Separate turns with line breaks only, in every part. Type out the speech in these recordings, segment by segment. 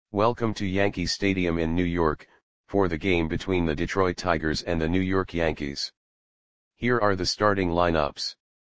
Welcome to Yankee Stadium in New York, for the game between the Detroit Tigers and the New York Yankees. Here are the starting lineups.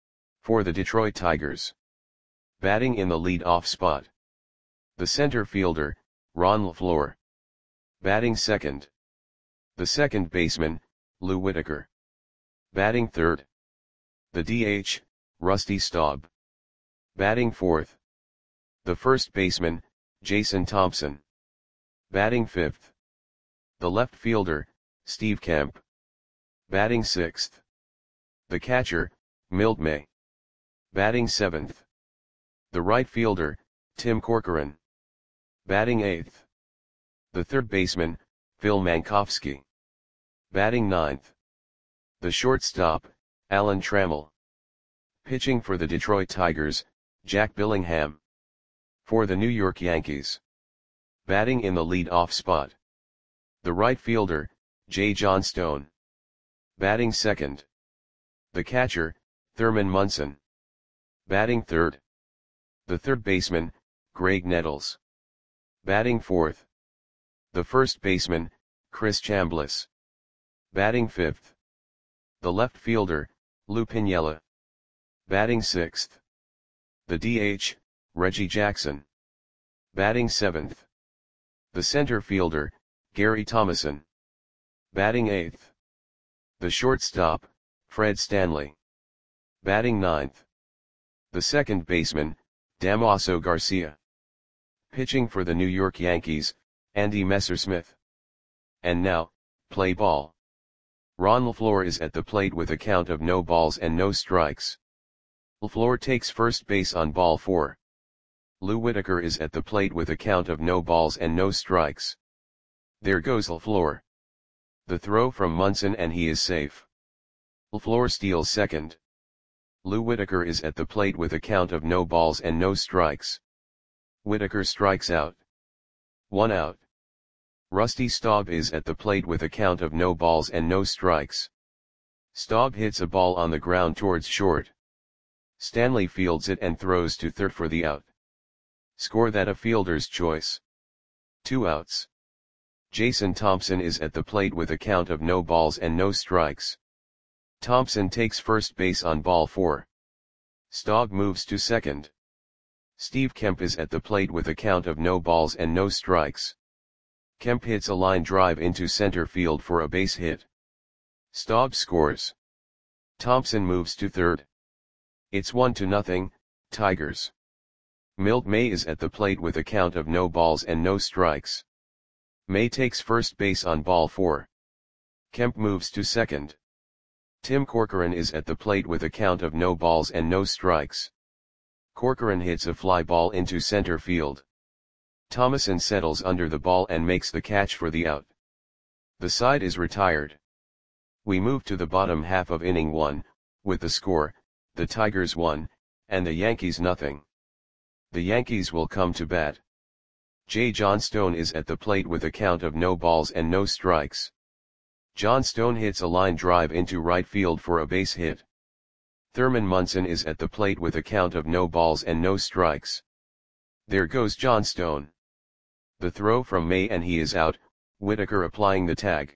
For the Detroit Tigers. Batting in the lead-off spot. The center fielder, Ron LeFlore. Batting second. The second baseman, Lou Whitaker. Batting third. The DH, Rusty Staub. Batting fourth. The first baseman, Jason Thompson. Batting fifth. The left fielder, Steve Kemp. Batting sixth. The catcher, Milt May. Batting seventh. The right fielder, Tim Corcoran. Batting eighth. The third baseman, Phil Mankowski. Batting ninth. The shortstop, Alan Trammell. Pitching for the Detroit Tigers, Jack Billingham. For the New York Yankees. Batting in the lead-off spot. The right fielder, Jay Johnstone. Batting second. The catcher, Thurman Munson. Batting third. The third baseman, Graig Nettles. Batting fourth. The first baseman, Chris Chambliss. Batting fifth. The left fielder, Lou Piniella. Batting sixth. The DH, Reggie Jackson. Batting seventh. The center fielder, Gary Thomason. Batting eighth. The shortstop, Fred Stanley. Batting ninth. The second baseman, Damaso Garcia. Pitching for the New York Yankees, Andy Messersmith. And now, play ball. Ron LeFlore is at the plate with a count of no balls and no strikes. LeFlore takes first base on ball 4. Lou Whitaker is at the plate with a count of no balls and no strikes. There goes LeFlore. The throw from Munson and he is safe. LeFlore steals second. Lou Whitaker is at the plate with a count of no balls and no strikes. Whitaker strikes out. 1 out. Rusty Staub is at the plate with a count of no balls and no strikes. Staub hits a ball on the ground towards short. Stanley fields it and throws to third for the out. Score that a fielder's choice. 2 outs. Jason Thompson is at the plate with a count of no balls and no strikes. Thompson takes first base on ball 4. Staub moves to second. Steve Kemp is at the plate with a count of no balls and no strikes. Kemp hits a line drive into center field for a base hit. Staub scores. Thompson moves to third. It's 1-0, Tigers. Milt May is at the plate with a count of no balls and no strikes. May takes first base on ball 4. Kemp moves to second. Tim Corcoran is at the plate with a count of no balls and no strikes. Corcoran hits a fly ball into center field. Thomason settles under the ball and makes the catch for the out. The side is retired. We move to the bottom half of inning 1, with the score, the Tigers 1, and the Yankees nothing. The Yankees will come to bat. Jay Johnstone is at the plate with a count of no balls and no strikes. Johnstone hits a line drive into right field for a base hit. Thurman Munson is at the plate with a count of no balls and no strikes. There goes Johnstone. The throw from May and he is out, Whitaker applying the tag.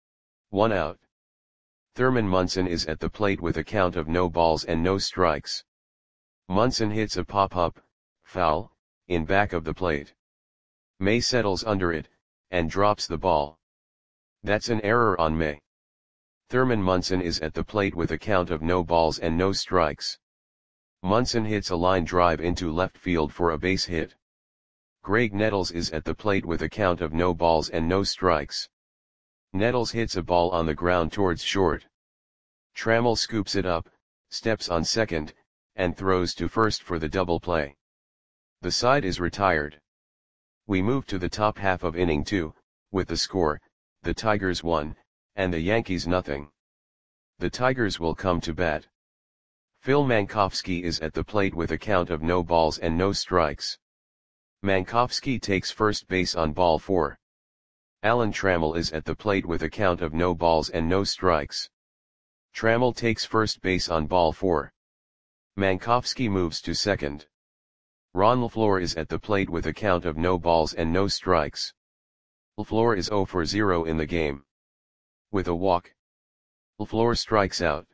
1 out. Thurman Munson is at the plate with a count of no balls and no strikes. Munson hits a pop-up, foul, in back of the plate. May settles under it, and drops the ball. That's an error on May. Thurman Munson is at the plate with a count of no balls and no strikes. Munson hits a line drive into left field for a base hit. Graig Nettles is at the plate with a count of no balls and no strikes. Nettles hits a ball on the ground towards short. Trammell scoops it up, steps on second, and throws to first for the double play. The side is retired. We move to the top half of inning 2, with the score, the Tigers 1, and the Yankees nothing. The Tigers will come to bat. Phil Mankowski is at the plate with a count of no balls and no strikes. Mankowski takes first base on ball 4. Alan Trammell is at the plate with a count of no balls and no strikes. Trammell takes first base on ball 4. Mankowski moves to second. Ron LaFleur is at the plate with a count of no balls and no strikes. LaFleur is 0 for 0 in the game. With a walk, LaFleur strikes out.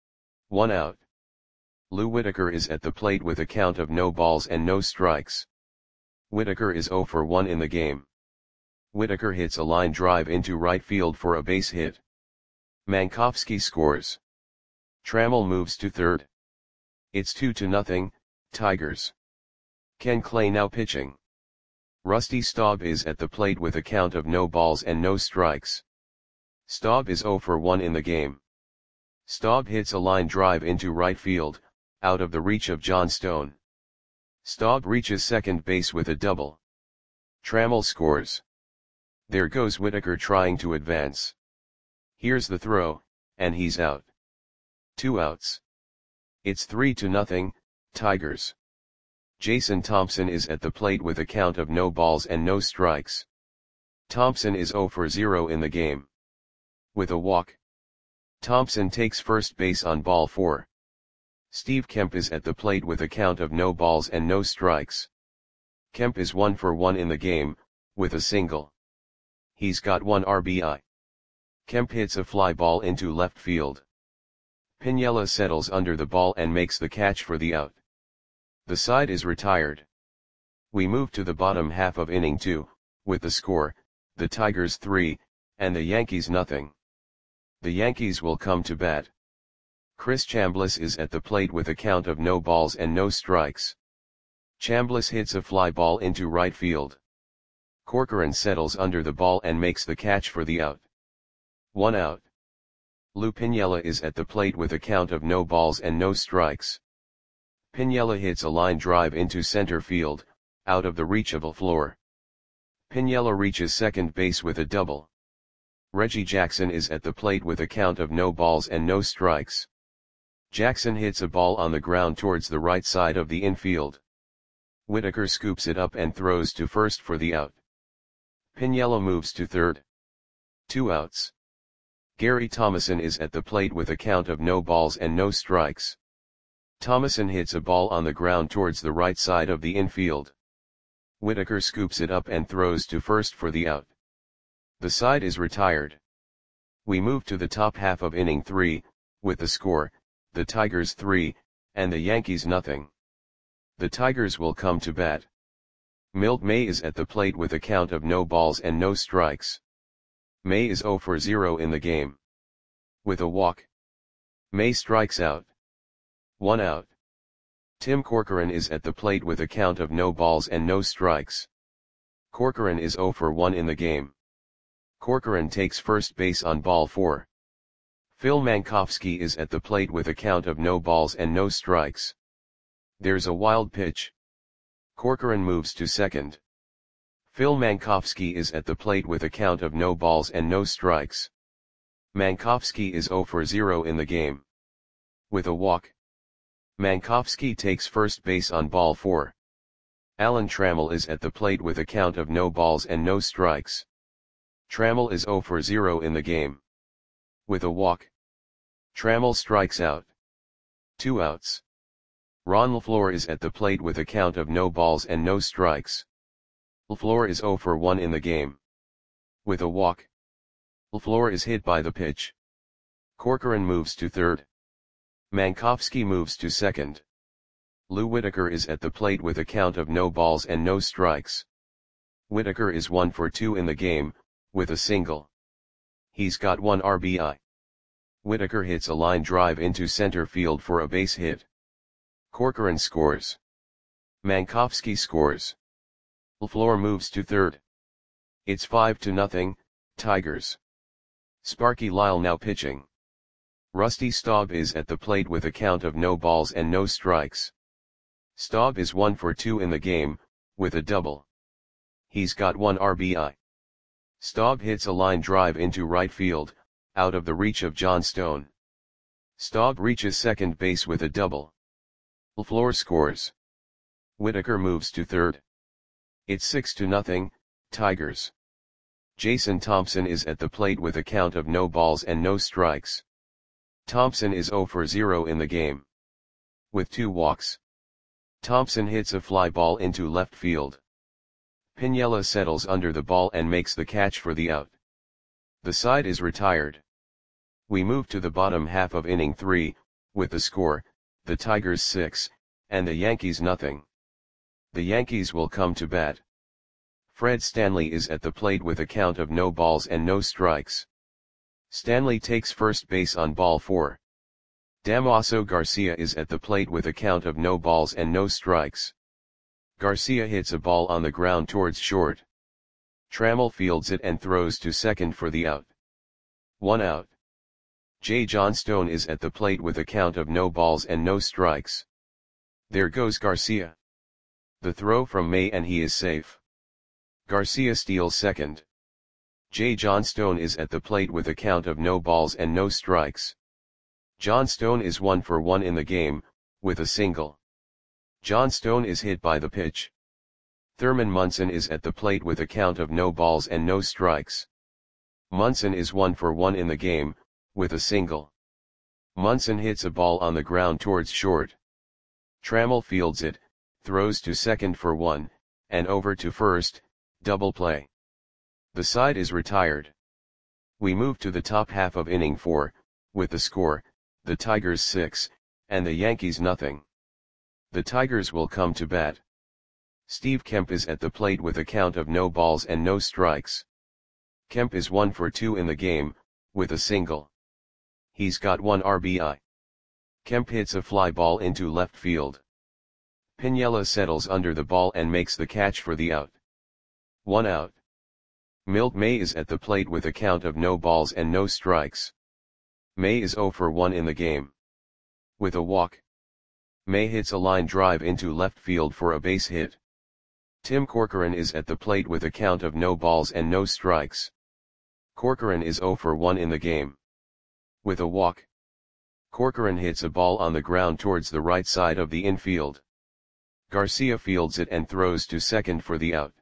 1 out. Lou Whitaker is at the plate with a count of no balls and no strikes. Whitaker is 0 for 1 in the game. Whitaker hits a line drive into right field for a base hit. Mankowski scores. Trammell moves to third. It's 2-0, Tigers. Ken Clay now pitching. Rusty Staub is at the plate with a count of no balls and no strikes. Staub is 0 for 1 in the game. Staub hits a line drive into right field, out of the reach of John Stone. Staub reaches second base with a double. Trammell scores. There goes Whitaker trying to advance. Here's the throw, and he's out. 2 outs. It's 3-0, Tigers. Jason Thompson is at the plate with a count of no balls and no strikes. Thompson is 0 for 0 in the game. With a walk, Thompson takes first base on ball 4. Steve Kemp is at the plate with a count of no balls and no strikes. Kemp is 1 for 1 in the game, with a single. He's got 1 RBI. Kemp hits a fly ball into left field. Piniella settles under the ball and makes the catch for the out. The side is retired. We move to the bottom half of inning 2, with the score, the Tigers 3, and the Yankees nothing. The Yankees will come to bat. Chris Chambliss is at the plate with a count of no balls and no strikes. Chambliss hits a fly ball into right field. Corcoran settles under the ball and makes the catch for the out. 1 out. Lou Piniella is at the plate with a count of no balls and no strikes. Piniella hits a line drive into center field, out of the reach of LaFleur. Piniella reaches second base with a double. Reggie Jackson is at the plate with a count of no balls and no strikes. Jackson hits a ball on the ground towards the right side of the infield. Whitaker scoops it up and throws to first for the out. Piniella moves to third. 2 outs. Gary Thomason is at the plate with a count of no balls and no strikes. Thomason hits a ball on the ground towards the right side of the infield. Whitaker scoops it up and throws to first for the out. The side is retired. We move to the top half of inning 3, with the score, the Tigers 3, and the Yankees nothing. The Tigers will come to bat. Milt May is at the plate with a count of no balls and no strikes. May is 0 for 0 in the game. With a walk, May strikes out. 1 out. Tim Corcoran is at the plate with a count of no balls and no strikes. Corcoran is 0 for 1 in the game. Corcoran takes first base on ball 4. Phil Mankowski is at the plate with a count of no balls and no strikes. There's a wild pitch. Corcoran moves to second. Phil Mankowski is at the plate with a count of no balls and no strikes. Mankowski is 0 for 0 in the game. With a walk, Mankowski takes first base on ball 4. Alan Trammell is at the plate with a count of no balls and no strikes. Trammell is 0 for 0 in the game. With a walk, Trammell strikes out. 2 outs. Ron LaFleur is at the plate with a count of no balls and no strikes. LaFleur is 0 for 1 in the game. With a walk, LaFleur is hit by the pitch. Corcoran moves to third. Mankowski moves to second. Lou Whitaker is at the plate with a count of no balls and no strikes. Whitaker is 1 for 2 in the game, with a single. He's got 1 RBI. Whitaker hits a line drive into center field for a base hit. Corcoran scores. Mankowski scores. LaFleur moves to third. It's 5-0, Tigers. Sparky Lyle now pitching. Rusty Staub is at the plate with a count of no balls and no strikes. Staub is 1 for 2 in the game, with a double. He's got 1 RBI. Staub hits a line drive into right field, out of the reach of John Stone. Staub reaches second base with a double. LaFleur scores. Whitaker moves to third. It's 6-0, Tigers. Jason Thompson is at the plate with a count of no balls and no strikes. Thompson is 0 for 0 in the game. With 2 walks, Thompson hits a fly ball into left field. Piniella settles under the ball and makes the catch for the out. The side is retired. We move to the bottom half of inning 3, with the score, the Tigers 6, and the Yankees nothing. The Yankees will come to bat. Fred Stanley is at the plate with a count of no balls and no strikes. Stanley takes first base on ball 4. Damaso Garcia is at the plate with a count of no balls and no strikes. Garcia hits a ball on the ground towards short. Trammell fields it and throws to second for the out. 1 out. Jay Johnstone is at the plate with a count of no balls and no strikes. There goes Garcia. The throw from May and he is safe. Garcia steals second. Jay Johnstone is at the plate with a count of no balls and no strikes. Johnstone is 1 for 1 in the game, with a single. Johnstone is hit by the pitch. Thurman Munson is at the plate with a count of no balls and no strikes. Munson is 1 for 1 in the game, with a single. Munson hits a ball on the ground towards short. Trammell fields it, throws to second for 1, and over to first, double play. The side is retired. We move to the top half of inning 4, with the score, the Tigers 6, and the Yankees nothing. The Tigers will come to bat. Steve Kemp is at the plate with a count of no balls and no strikes. Kemp is 1 for 2 in the game, with a single. He's got 1 RBI. Kemp hits a fly ball into left field. Piniella settles under the ball and makes the catch for the out. 1 out. Milt May is at the plate with a count of no balls and no strikes. May is 0 for 1 in the game. With a walk. May hits a line drive into left field for a base hit. Tim Corcoran is at the plate with a count of no balls and no strikes. Corcoran is 0 for 1 in the game. With a walk. Corcoran hits a ball on the ground towards the right side of the infield. Garcia fields it and throws to second for the out.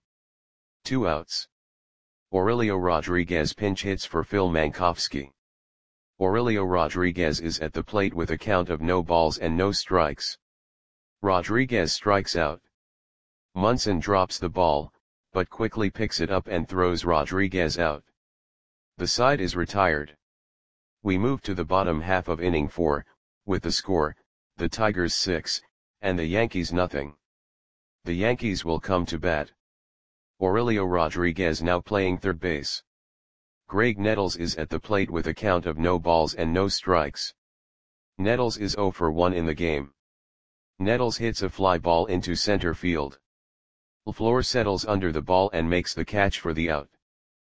2 outs. Aurelio Rodriguez pinch hits for Phil Mankowski. Aurelio Rodriguez is at the plate with a count of no balls and no strikes. Rodriguez strikes out. Munson drops the ball, but quickly picks it up and throws Rodriguez out. The side is retired. We move to the bottom half of inning 4, with the score, the Tigers 6, and the Yankees nothing. The Yankees will come to bat. Aurelio Rodriguez now playing third base. Greg Nettles is at the plate with a count of no balls and no strikes. Nettles is 0 for 1 in the game. Nettles hits a fly ball into center field. LaFleur settles under the ball and makes the catch for the out.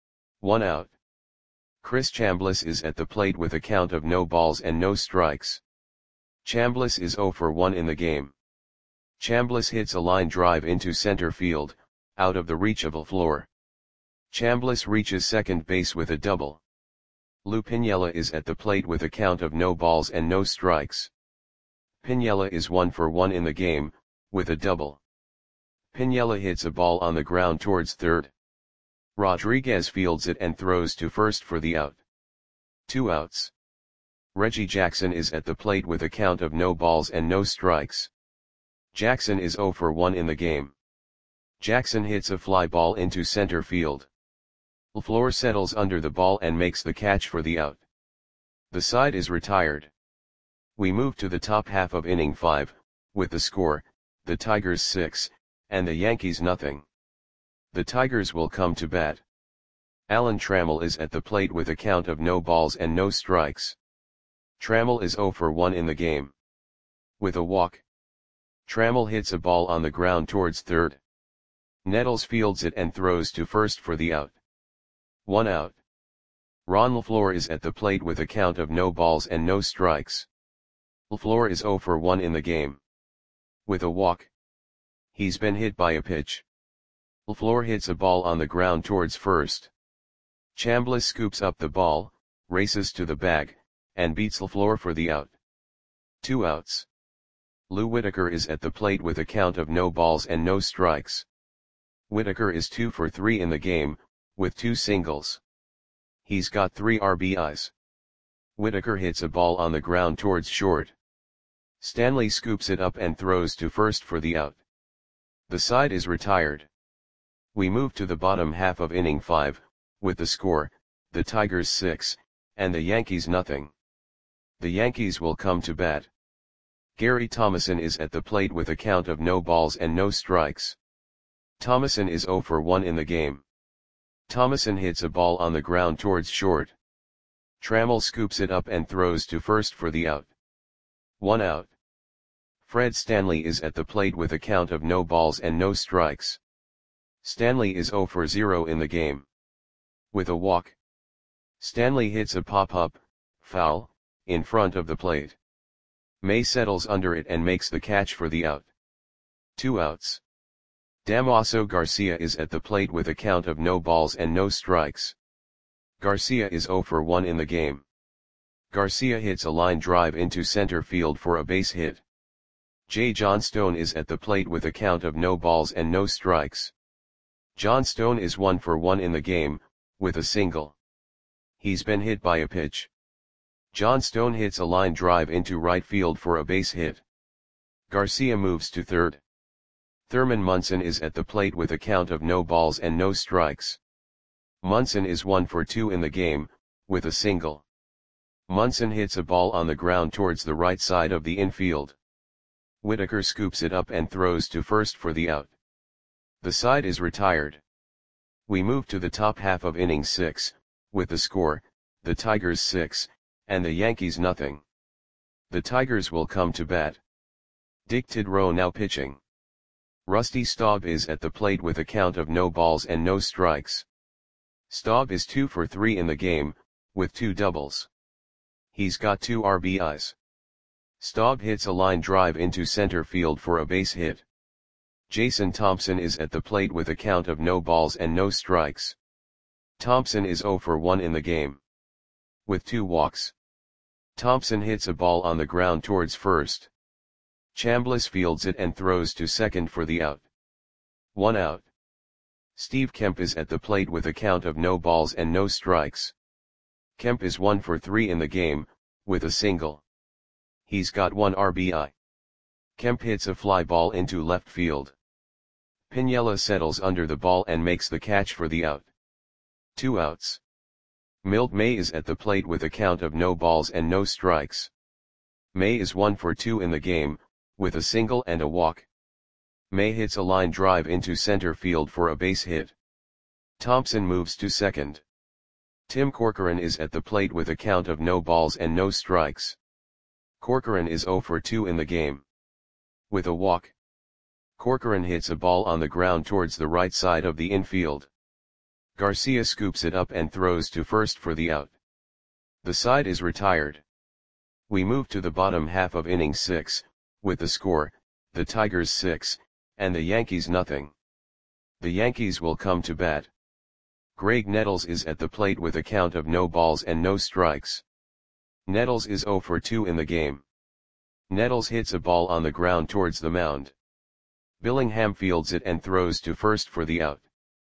1 out. Chris Chambliss is at the plate with a count of no balls and no strikes. Chambliss is 0 for 1 in the game. Chambliss hits a line drive into center field, out of the reach of LaFleur. Chambliss reaches second base with a double. Lou Piniella is at the plate with a count of no balls and no strikes. Piniella is 1 for 1 in the game, with a double. Piniella hits a ball on the ground towards third. Rodriguez fields it and throws to first for the out. 2 outs. Reggie Jackson is at the plate with a count of no balls and no strikes. Jackson is 0 for 1 in the game. Jackson hits a fly ball into center field. LaFleur settles under the ball and makes the catch for the out. The side is retired. We move to the top half of inning 5, with the score, the Tigers 6, and the Yankees nothing. The Tigers will come to bat. Alan Trammell is at the plate with a count of no balls and no strikes. Trammell is 0 for 1 in the game. With a walk. Trammell hits a ball on the ground towards third. Nettles fields it and throws to first for the out. 1 out. Ron LaFleur is at the plate with a count of no balls and no strikes. LaFleur is 0 for 1 in the game. With a walk. He's been hit by a pitch. LaFleur hits a ball on the ground towards first. Chambliss scoops up the ball, races to the bag, and beats LaFleur for the out. 2 outs. Lou Whitaker is at the plate with a count of no balls and no strikes. Whitaker is 2 for 3 in the game, with 2 singles. He's got 3 RBIs. Whitaker hits a ball on the ground towards short. Stanley scoops it up and throws to first for the out. The side is retired. We move to the bottom half of inning 5, with the score, the Tigers 6, and the Yankees nothing. The Yankees will come to bat. Gary Thomasson is at the plate with a count of no balls and no strikes. Thomasson is 0 for 1 in the game. Thomasson hits a ball on the ground towards short. Trammell scoops it up and throws to first for the out. 1 out. Fred Stanley is at the plate with a count of no balls and no strikes. Stanley is 0 for 0 in the game. With a walk, Stanley hits a pop-up, foul, in front of the plate. May settles under it and makes the catch for the out. 2 outs. Damaso Garcia is at the plate with a count of no balls and no strikes. Garcia is 0 for 1 in the game. Garcia hits a line drive into center field for a base hit. Jay Johnstone is at the plate with a count of no balls and no strikes. Johnstone is 1 for 1 in the game, with a single. He's been hit by a pitch. Johnstone hits a line drive into right field for a base hit. Garcia moves to third. Thurman Munson is at the plate with a count of no balls and no strikes. Munson is 1 for 2 in the game, with a single. Munson hits a ball on the ground towards the right side of the infield. Whitaker scoops it up and throws to first for the out. The side is retired. We move to the top half of inning 6, with the score, the Tigers 6, and the Yankees nothing. The Tigers will come to bat. Dick Tidrow now pitching. Rusty Staub is at the plate with a count of no balls and no strikes. Staub is 2 for 3 in the game, with 2 doubles. He's got 2 RBIs. Staub hits a line drive into center field for a base hit. Jason Thompson is at the plate with a count of no balls and no strikes. Thompson is 0 for 1 in the game. With 2 walks. Thompson hits a ball on the ground towards first. Chambliss fields it and throws to second for the out. 1 out. Steve Kemp is at the plate with a count of no balls and no strikes. Kemp is 1 for 3 in the game, with a single. He's got 1 RBI. Kemp hits a fly ball into left field. Piniella settles under the ball and makes the catch for the out. 2 outs. Milt May is at the plate with a count of no balls and no strikes. May is 1 for 2 in the game, with a single and a walk. May hits a line drive into center field for a base hit. Thompson moves to second. Tim Corcoran is at the plate with a count of no balls and no strikes. Corcoran is 0 for 2 in the game. With a walk, Corcoran hits a ball on the ground towards the right side of the infield. Garcia scoops it up and throws to first for the out. The side is retired. We move to the bottom half of inning 6, with the score, the Tigers 6, and the Yankees nothing. The Yankees will come to bat. Greg Nettles is at the plate with a count of no balls and no strikes. Nettles is 0 for 2 in the game. Nettles hits a ball on the ground towards the mound. Billingham fields it and throws to first for the out.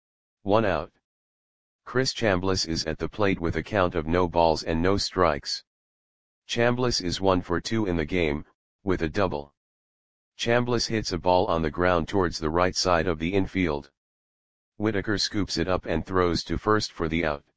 1 out. Chris Chambliss is at the plate with a count of no balls and no strikes. Chambliss is 1 for 2 in the game, with a double. Chambliss hits a ball on the ground towards the right side of the infield. Whitaker scoops it up and throws to first for the out.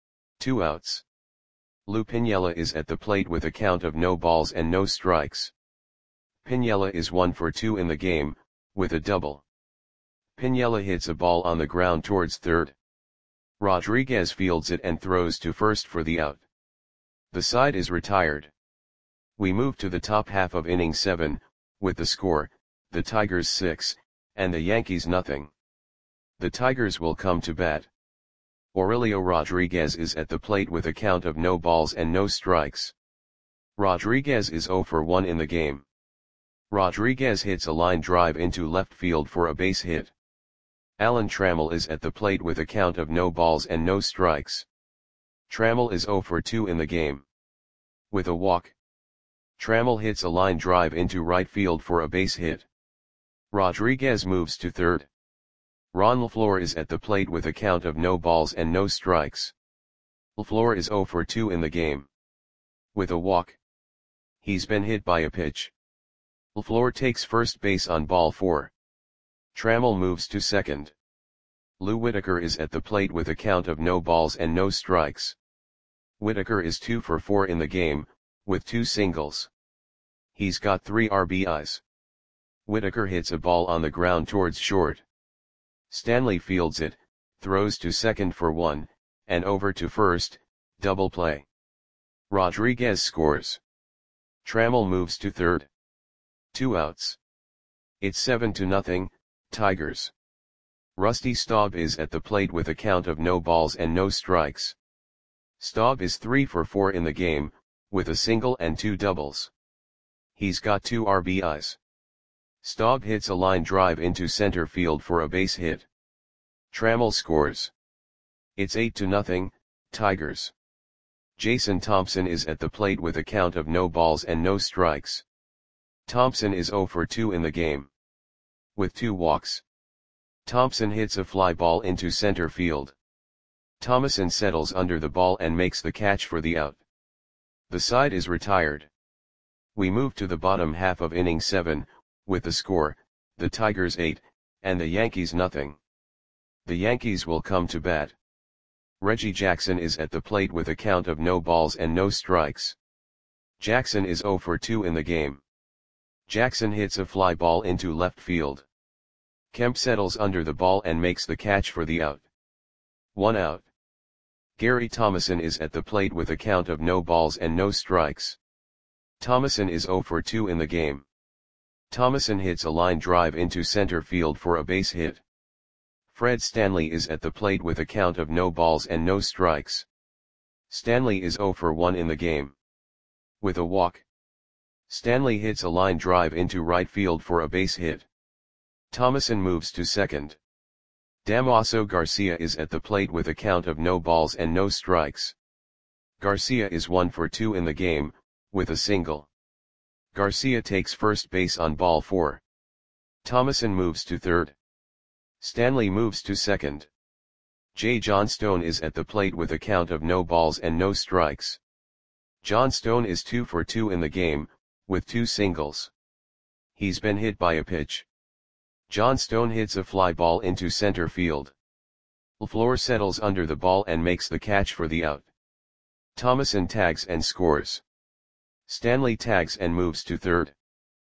2 outs. Lou Piniella is at the plate with a count of no balls and no strikes. Piniella is 1 for 2 in the game, with a double. Piniella hits a ball on the ground towards third. Rodriguez fields it and throws to first for the out. The side is retired. We move to the top half of inning 7, with the score, the Tigers 6, and the Yankees nothing. The Tigers will come to bat. Aurelio Rodriguez is at the plate with a count of no balls and no strikes. Rodriguez is 0 for 1 in the game. Rodriguez hits a line drive into left field for a base hit. Alan Trammell is at the plate with a count of no balls and no strikes. Trammell is 0 for 2 in the game. With a walk, Trammell hits a line drive into right field for a base hit. Rodriguez moves to third. Ron LaFleur is at the plate with a count of no balls and no strikes. LaFleur is 0 for 2 in the game. With a walk, he's been hit by a pitch. LaFleur takes first base on ball 4. Trammell moves to second. Lou Whitaker is at the plate with a count of no balls and no strikes. Whitaker is 2 for 4 in the game, with 2 singles. He's got 3 RBIs. Whitaker hits a ball on the ground towards short. Stanley fields it, throws to second for 1, and over to first, double play. Rodriguez scores. Trammell moves to third. 2 outs. It's 7-0, Tigers. Rusty Staub is at the plate with a count of no balls and no strikes. Staub is 3 for 4 in the game, with a single and 2 doubles. He's got 2 RBIs. Staub hits a line drive into center field for a base hit. Trammell scores. It's 8-0, Tigers. Jason Thompson is at the plate with a count of no balls and no strikes. Thompson is 0 for 2 in the game. With 2 walks. Thompson hits a fly ball into center field. Thomason settles under the ball and makes the catch for the out. The side is retired. We move to the bottom half of inning 7, with the score, the Tigers 8, and the Yankees nothing. The Yankees will come to bat. Reggie Jackson is at the plate with a count of no balls and no strikes. Jackson is 0 for 2 in the game. Jackson hits a fly ball into left field. Kemp settles under the ball and makes the catch for the out. 1 out. Gary Thomason is at the plate with a count of no balls and no strikes. Thomason is 0 for 2 in the game. Thomason hits a line drive into center field for a base hit. Fred Stanley is at the plate with a count of no balls and no strikes. Stanley is 0 for 1 in the game. With a walk. Stanley hits a line drive into right field for a base hit. Thomason moves to second. Damaso Garcia is at the plate with a count of no balls and no strikes. Garcia is 1 for 2 in the game, with a single. Garcia takes first base on ball 4. Thomason moves to third. Stanley moves to second. J. Johnstone is at the plate with a count of no balls and no strikes. Johnstone is 2 for 2 in the game, with 2 singles. He's been hit by a pitch. Johnstone hits a fly ball into center field. LaFleur settles under the ball and makes the catch for the out. Thomason tags and scores. Stanley tags and moves to third.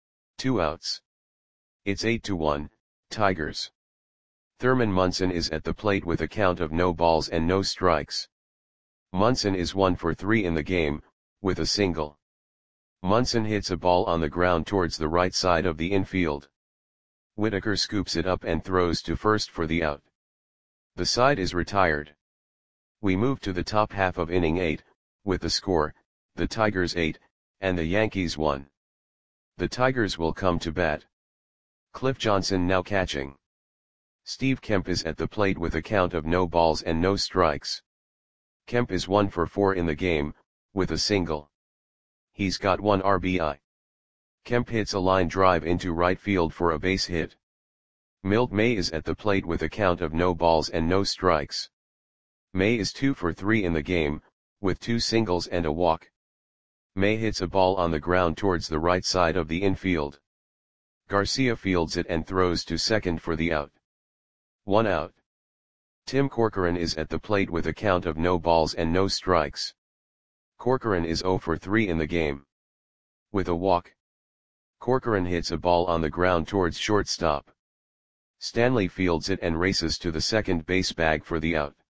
2 outs. It's 8-1, Tigers. Thurman Munson is at the plate with a count of no balls and no strikes. Munson is 1 for 3 in the game, with a single. Munson hits a ball on the ground towards the right side of the infield. Whitaker scoops it up and throws to first for the out. The side is retired. We move to the top half of inning 8, with the score, the Tigers 8, and the Yankees 1. The Tigers will come to bat. Cliff Johnson now catching. Steve Kemp is at the plate with a count of no balls and no strikes. Kemp is 1 for 4 in the game, with a single. He's got 1 RBI. Kemp hits a line drive into right field for a base hit. Milt May is at the plate with a count of no balls and no strikes. May is 2 for 3 in the game, with 2 singles and a walk. May hits a ball on the ground towards the right side of the infield. Garcia fields it and throws to second for the out. 1 out. Tim Corcoran is at the plate with a count of no balls and no strikes. Corcoran is 0 for 3 in the game. With a walk. Corcoran hits a ball on the ground towards shortstop. Stanley fields it and races to the second base bag for the out.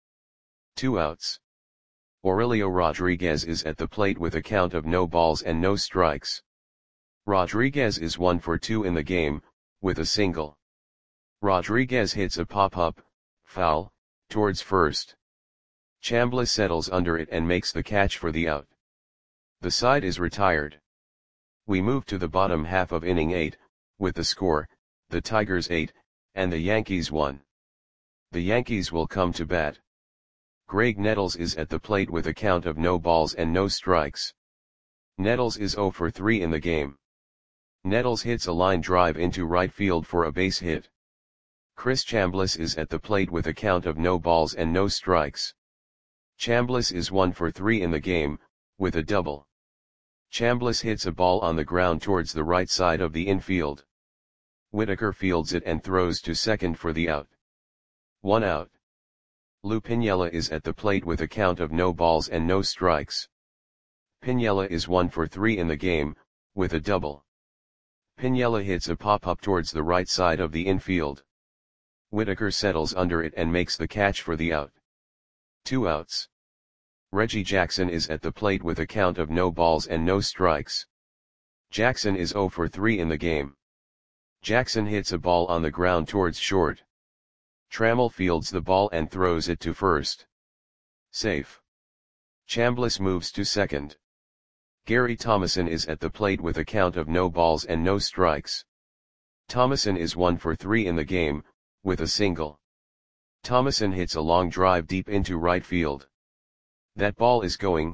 2 outs. Aurelio Rodriguez is at the plate with a count of no balls and no strikes. Rodriguez is 1 for 2 in the game, with a single. Rodriguez hits a pop-up, foul, towards first. Chambliss settles under it and makes the catch for the out. The side is retired. We move to the bottom half of inning 8, with the score, the Tigers 8, and the Yankees 1. The Yankees will come to bat. Greg Nettles is at the plate with a count of no balls and no strikes. Nettles is 0 for 3 in the game. Nettles hits a line drive into right field for a base hit. Chris Chambliss is at the plate with a count of no balls and no strikes. Chambliss is 1 for 3 in the game, with a double. Chambliss hits a ball on the ground towards the right side of the infield. Whitaker fields it and throws to second for the out. 1 out. Lou Piniella is at the plate with a count of no balls and no strikes. Piniella is 1 for 3 in the game, with a double. Piniella hits a pop-up towards the right side of the infield. Whitaker settles under it and makes the catch for the out. 2 outs. Reggie Jackson is at the plate with a count of no balls and no strikes. Jackson is 0 for 3 in the game. Jackson hits a ball on the ground towards short. Trammell fields the ball and throws it to first. Safe. Chambliss moves to second. Gary Thomasson is at the plate with a count of no balls and no strikes. Thomasson is 1 for 3 in the game, with a single. Thomasson hits a long drive deep into right field. That ball is gone.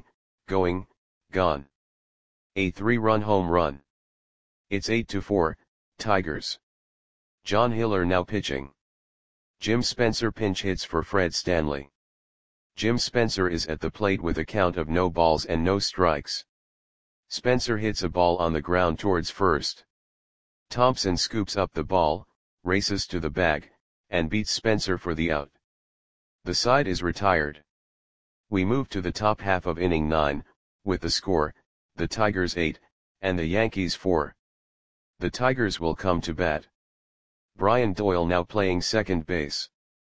A 3-run home run. It's 8-4, Tigers. John Hiller now pitching. Jim Spencer pinch hits for Fred Stanley. Jim Spencer is at the plate with a count of no balls and no strikes. Spencer hits a ball on the ground towards first. Thompson scoops up the ball, races to the bag, and beats Spencer for the out. The side is retired. We move to the top half of inning 9, with the score, the Tigers 8, and the Yankees 4. The Tigers will come to bat. Brian Doyle now playing second base.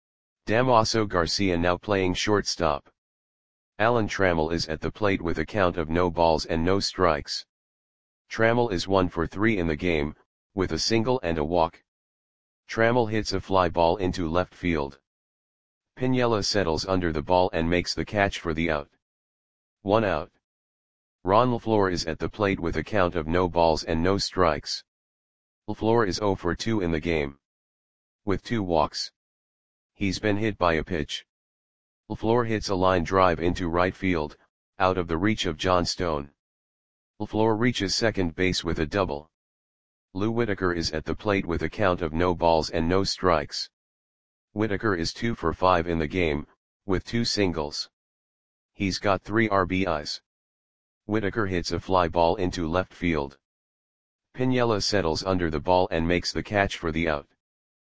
Damaso Garcia now playing shortstop. Alan Trammell is at the plate with a count of no balls and no strikes. Trammell is 1 for 3 in the game, with a single and a walk. Trammell hits a fly ball into left field. Piniella settles under the ball and makes the catch for the out. 1 out. Ron LaFleur is at the plate with a count of no balls and no strikes. LaFleur is 0 for 2 in the game. With 2 walks. He's been hit by a pitch. LaFleur hits a line drive into right field, out of the reach of John Stone. LaFleur reaches second base with a double. Lou Whitaker is at the plate with a count of no balls and no strikes. Whitaker is 2 for 5 in the game, with 2 singles. He's got 3 RBIs. Whitaker hits a fly ball into left field. Piniella settles under the ball and makes the catch for the out.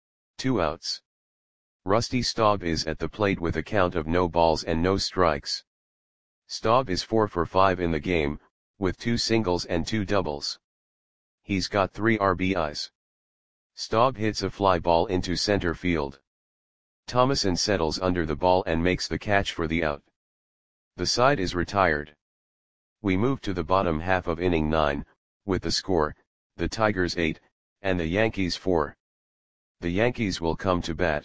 2 outs. Rusty Staub is at the plate with a count of no balls and no strikes. Staub is 4 for 5 in the game, with 2 singles and 2 doubles. He's got 3 RBIs. Staub hits a fly ball into center field. Thomasson settles under the ball and makes the catch for the out. The side is retired. We move to the bottom half of inning 9, with the score, the Tigers 8, and the Yankees 4. The Yankees will come to bat.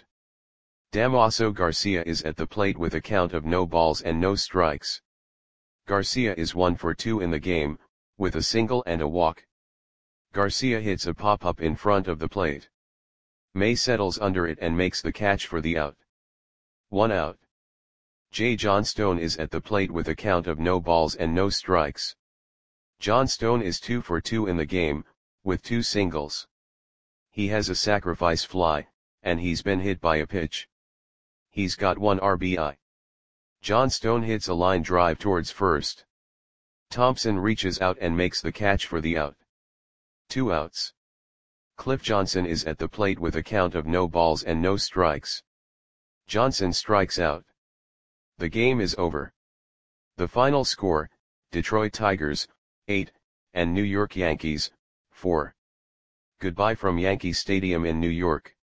Damaso Garcia is at the plate with a count of no balls and no strikes. Garcia is 1 for 2 in the game, with a single and a walk. Garcia hits a pop-up in front of the plate. May settles under it and makes the catch for the out. 1 out. J. John Stone is at the plate with a count of no balls and no strikes. John Stone is 2 for 2 in the game, with 2 singles. He has a sacrifice fly, and he's been hit by a pitch. He's got 1 RBI. John Stone hits a line drive towards first. Thompson reaches out and makes the catch for the out. 2 outs. Cliff Johnson is at the plate with a count of no balls and no strikes. Johnson strikes out. The game is over. The final score, Detroit Tigers, 8, and New York Yankees, 4. Goodbye from Yankee Stadium in New York.